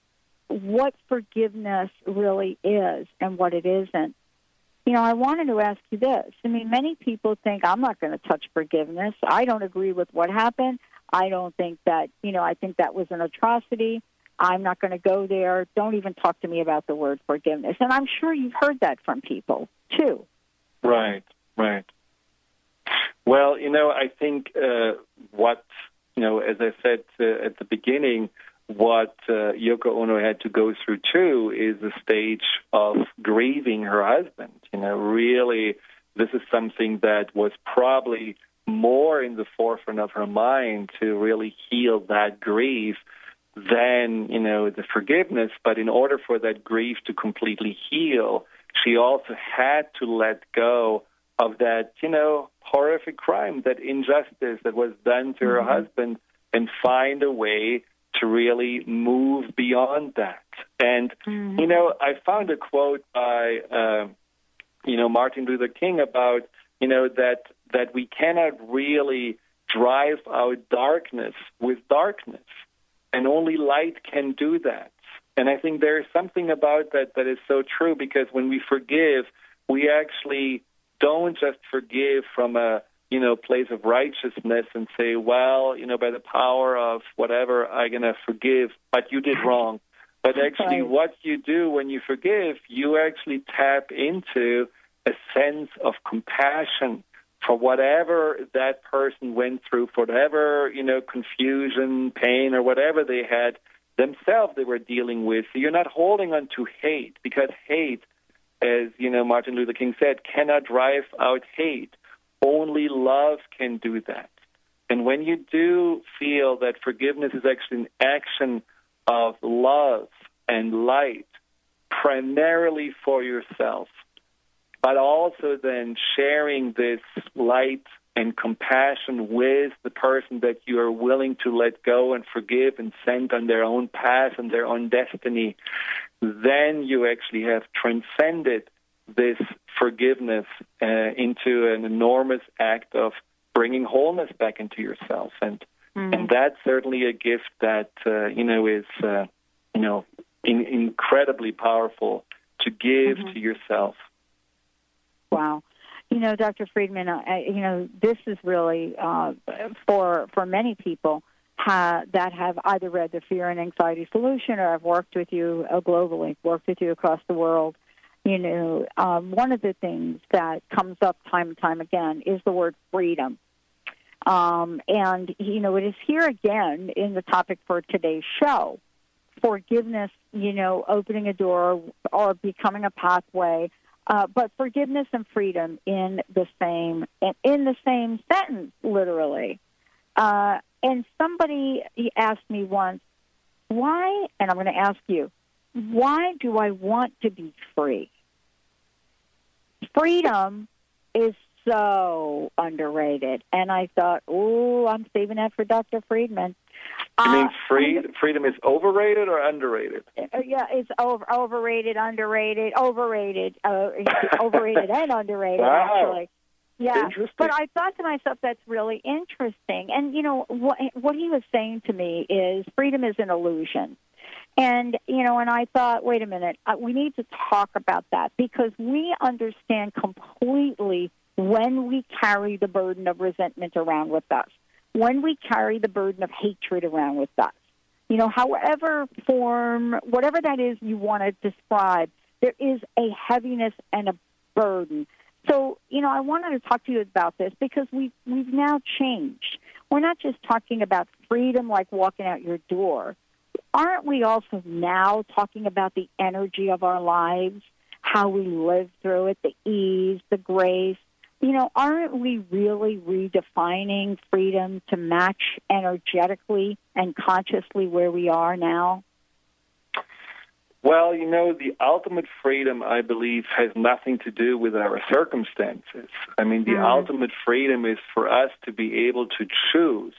what forgiveness really is and what it isn't. You know, I wanted to ask you this. I mean, many people think, I'm not going to touch forgiveness. I don't agree with what happened. I don't think that, you know, I think that was an atrocity. I'm not going to go there. Don't even talk to me about the word forgiveness. And I'm sure you've heard that from people, too. Right, right. Well, you know, I think uh, what, you know, as I said uh, at the beginning, what uh, Yoko Ono had to go through, too, is a stage of grieving her husband. You know, really, this is something that was probably more in the forefront of her mind to really heal that grief than, you know, the forgiveness. But in order for that grief to completely heal, she also had to let go of that, you know, horrific crime, that injustice that was done to her mm-hmm. husband, and find a way to really move beyond that. And, mm-hmm. you know, I found a quote by, uh, you know, Martin Luther King about, you know, that that we cannot really drive out darkness with darkness, and only light can do that. And I think there is something about that that is so true, because when we forgive, we actually don't just forgive from a, you know, place of righteousness and say, well, you know, by the power of whatever, I'm going to forgive, but you did wrong. But actually right. what you do when you forgive, you actually tap into a sense of compassion for whatever that person went through, for whatever, you know, confusion, pain, or whatever they had themselves they were dealing with. So you're not holding on to hate, because hate, as, you know, Martin Luther King said, cannot drive out hate. Only love can do that. And when you do feel that forgiveness is actually an action of love and light, primarily for yourself, but also then sharing this light and compassion with the person that you are willing to let go and forgive and send on their own path and their own destiny, then you actually have transcended this forgiveness uh, into an enormous act of bringing wholeness back into yourself. And mm-hmm. and that's certainly a gift that, uh, you know, is, uh, you know, in, incredibly powerful to give mm-hmm. to yourself. Wow. You know, Doctor Friedman, I, you know, this is really, uh, for for many people ha, that have either read the Fear and Anxiety Solution or have worked with you uh, globally, worked with you across the world. You know, um, one of the things that comes up time and time again is the word freedom. Um, and, you know, it is here again in the topic for today's show. Forgiveness, you know, opening a door or becoming a pathway. Uh, but forgiveness and freedom in the same in the same sentence, literally. Uh, and somebody asked me once, why, and I'm going to ask you, why do I want to be free? Freedom is so underrated. And I thought, oh, I'm saving that for Doctor Friedman. You mean uh, free, freedom is overrated or underrated? Uh, yeah, it's over, overrated, underrated, overrated, uh, overrated and underrated, wow. actually. Yeah, but I thought to myself, that's really interesting. And, you know, what, what he was saying to me is freedom is an illusion. And, you know, and I thought, wait a minute, uh, we need to talk about that, because we understand completely when we carry the burden of resentment around with us, when we carry the burden of hatred around with us. You know, however form, whatever that is you want to describe, there is a heaviness and a burden. So, you know, I wanted to talk to you about this because we've, we've now changed. We're not just talking about freedom like walking out your door. Aren't we also now talking about the energy of our lives, how we live through it, the ease, the grace, you know, aren't we really redefining freedom to match energetically and consciously where we are now? Well, you know, the ultimate freedom, I believe, has nothing to do with our circumstances. I mean, the mm. ultimate freedom is for us to be able to choose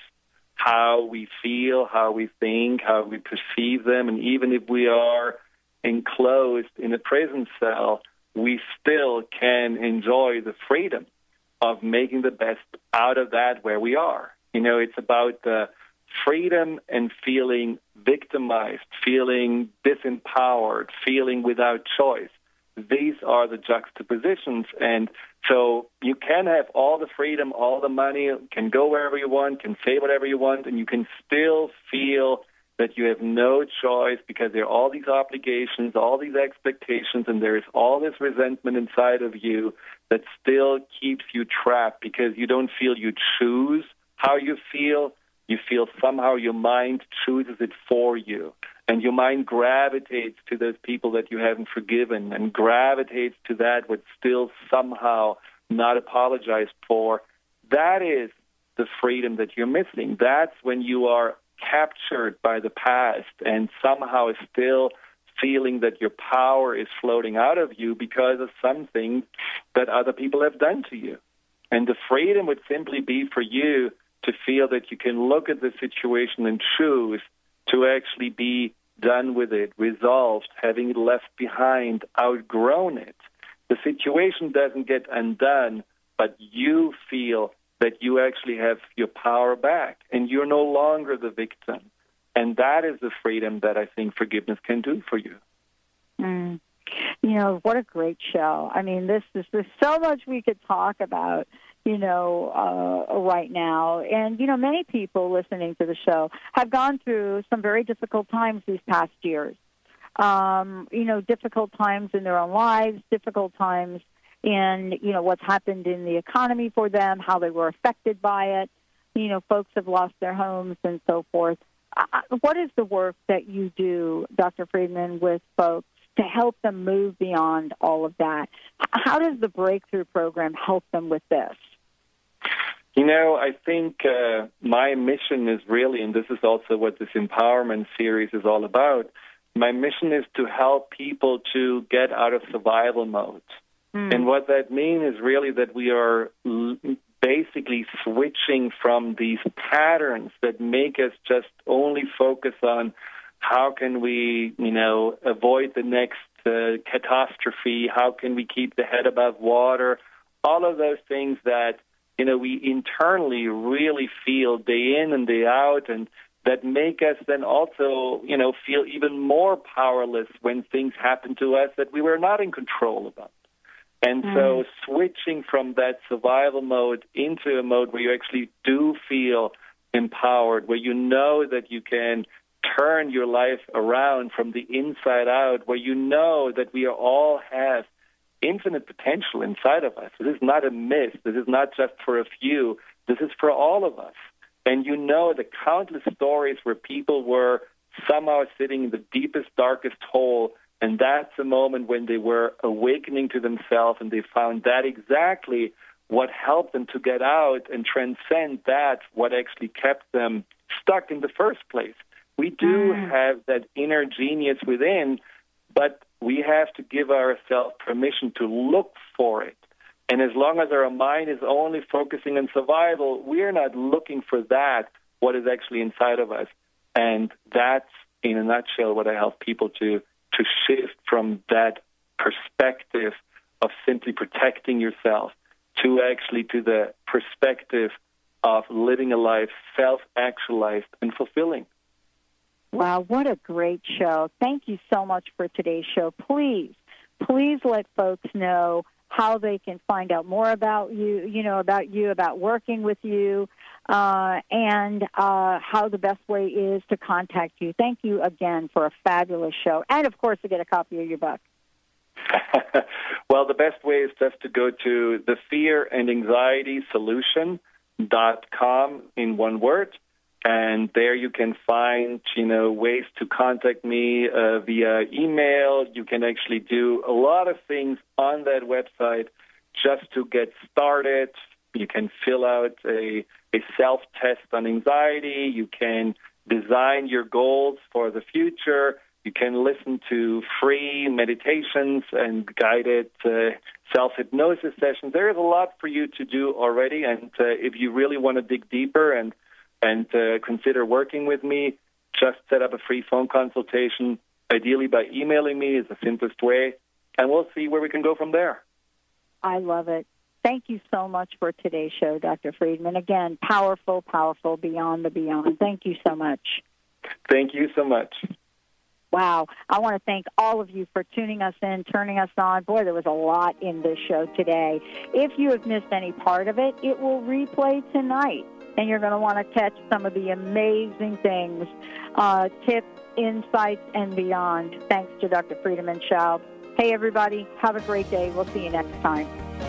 how we feel, how we think, how we perceive them. And even if we are enclosed in a prison cell, we still can enjoy the freedom of making the best out of that where we are. You know, it's about the freedom and feeling victimized, feeling disempowered, feeling without choice. These are the juxtapositions. And so you can have all the freedom, all the money, can go wherever you want, can say whatever you want, and you can still feel that you have no choice because there are all these obligations, all these expectations, and there is all this resentment inside of you that still keeps you trapped because you don't feel you choose how you feel. You feel somehow your mind chooses it for you. And your mind gravitates to those people that you haven't forgiven and gravitates to that what still somehow not apologized for. That is the freedom that you're missing. That's when you are captured by the past and somehow still feeling that your power is floating out of you because of something that other people have done to you. And the freedom would simply be for you to feel that you can look at the situation and choose to actually be done with it, resolved, having it left behind, outgrown it. The situation doesn't get undone, but you feel that you actually have your power back and you're no longer the victim. And that is the freedom that I think forgiveness can do for you. Mm. You know, what a great show. I mean, this is, there's so much we could talk about, you know, uh, right now. And, you know, many people listening to the show have gone through some very difficult times these past years. Um, you know, difficult times in their own lives, difficult times in, you know, what's happened in the economy for them, how they were affected by it. You know, folks have lost their homes and so forth. Uh, what is the work that you do, Doctor Friedman, with folks to help them move beyond all of that? How does the Breakthrough Program help them with this? You know, I think uh, my mission is really, and this is also what this empowerment series is all about, my mission is to help people to get out of survival mode. Mm. And what that means is really that we are l- basically switching from these patterns that make us just only focus on how can we, you know, avoid the next uh, catastrophe, how can we keep the head above water, all of those things that, you know, we internally really feel day in and day out, and that make us then also, you know, feel even more powerless when things happen to us that we were not in control about. And mm. so switching from that survival mode into a mode where you actually do feel empowered, where you know that you can turn your life around from the inside out, where you know that we all have infinite potential inside of us. This is not a myth. This is not just for a few. This is for all of us. And you know the countless stories where people were somehow sitting in the deepest, darkest hole, and that's a moment when they were awakening to themselves, and they found that exactly what helped them to get out and transcend that, what actually kept them stuck in the first place. We do mm. have that inner genius within, but we have to give ourselves permission to look for it. And as long as our mind is only focusing on survival, we're not looking for that, what is actually inside of us. And that's, in a nutshell, what I help people to, to shift from that perspective of simply protecting yourself to actually to the perspective of living a life self-actualized and fulfilling. Wow, what a great show. Thank you so much for today's show. Please, please let folks know how they can find out more about you, you know, about you, about working with you, uh, and uh, how the best way is to contact you. Thank you again for a fabulous show. And, of course, to get a copy of your book. Well, the best way is just to go to the fear and anxiety solution dot com in one word. And there you can find, you know, ways to contact me uh, via email. You can actually do a lot of things on that website just to get started. You can fill out a, a self-test on anxiety. You can design your goals for the future. You can listen to free meditations and guided uh, self-hypnosis sessions. There is a lot for you to do already, and uh, if you really want to dig deeper and, and uh, consider working with me, just set up a free phone consultation, ideally by emailing me is the simplest way, and we'll see where we can go from there. I love it. Thank you so much for today's show, Doctor Friedman. Again, powerful, powerful, beyond the beyond. Thank you so much. Thank you so much. Wow. I want to thank all of you for tuning us in, turning us on. Boy, there was a lot in this show today. If you have missed any part of it, it will replay tonight, and you're going to want to catch some of the amazing things, uh, tips, insights, and beyond. Thanks to Doctor Friedemann Schaub. Hey, everybody, have a great day. We'll see you next time.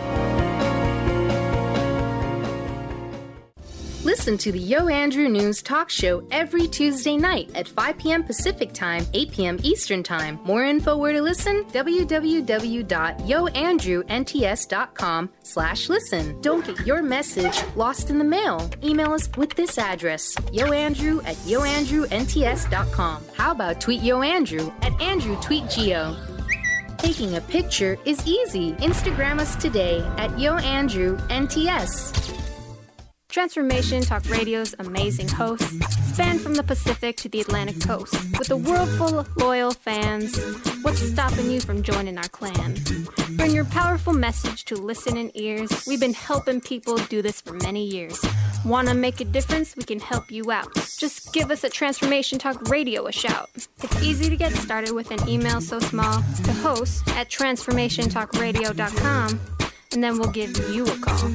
Listen to the Yo Andrew News Talk Show every Tuesday night at five p.m. Pacific Time, eight p.m. Eastern Time. More info where to listen? w w w dot yo andrew n t s dot com slash listen. Don't get your message lost in the mail. Email us with this address, yoandrew at yo andrew n t s dot com. How about tweet Yo Andrew at Andrew Tweet Geo? Taking a picture is easy. Instagram us today at Yo Andrew N T S. Transformation Talk Radio's amazing hosts span from the Pacific to the Atlantic coast. With a world full of loyal fans, what's stopping you from joining our clan? Bring your powerful message to listening ears. We've been helping people do this for many years. Want to make a difference? We can help you out. Just give us at Transformation Talk Radio a shout. It's easy to get started with an email so small to host at transformation talk radio dot com, and then we'll give you a call.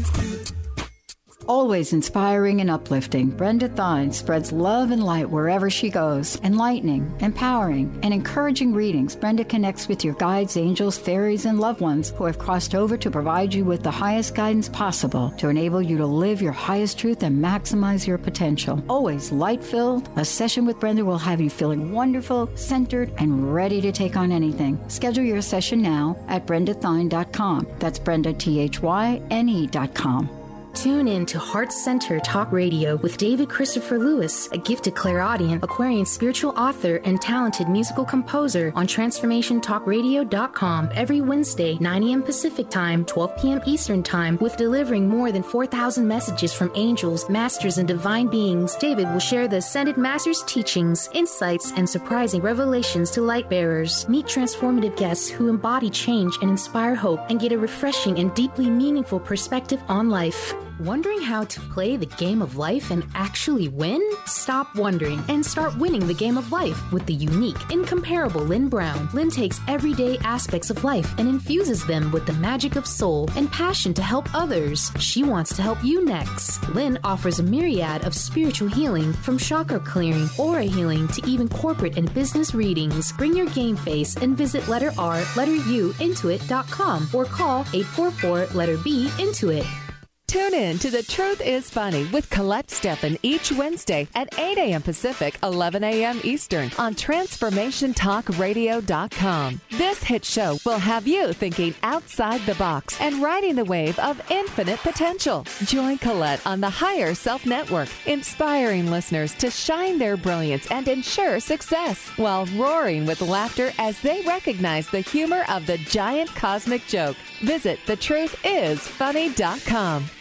Always inspiring and uplifting, Brenda Thine spreads love and light wherever she goes. Enlightening, empowering, and encouraging readings, Brenda connects with your guides, angels, fairies, and loved ones who have crossed over to provide you with the highest guidance possible to enable you to live your highest truth and maximize your potential. Always light-filled, a session with Brenda will have you feeling wonderful, centered, and ready to take on anything. Schedule your session now at brenda thine dot com. That's Brenda, T H Y N E dot com. Tune in to Heart Center Talk Radio with David Christopher Lewis, a gifted clairaudient, Aquarian spiritual author, and talented musical composer on transformation talk radio dot com every Wednesday, nine a.m. Pacific Time, twelve p.m. Eastern Time, with delivering more than four thousand messages from angels, masters, and divine beings. David will share the Ascended Masters' teachings, insights, and surprising revelations to light bearers. Meet transformative guests who embody change and inspire hope and get a refreshing and deeply meaningful perspective on life. Wondering how to play the game of life and actually win? Stop wondering and start winning the game of life with the unique, incomparable Lynn Brown. Lynn takes everyday aspects of life and infuses them with the magic of soul and passion to help others. She wants to help you next. Lynn offers a myriad of spiritual healing, from chakra clearing, aura healing, to even corporate and business readings. Bring your game face and visit letter R, letter U, intuit dot com or call eight four four, letter B, Intuit. Tune in to The Truth is Funny with Colette Steffen each Wednesday at eight a.m. Pacific, eleven a.m. Eastern on transformation talk radio dot com. This hit show will have you thinking outside the box and riding the wave of infinite potential. Join Colette on the Higher Self Network, inspiring listeners to shine their brilliance and ensure success while roaring with laughter as they recognize the humor of the giant cosmic joke. Visit the truth is funny dot com.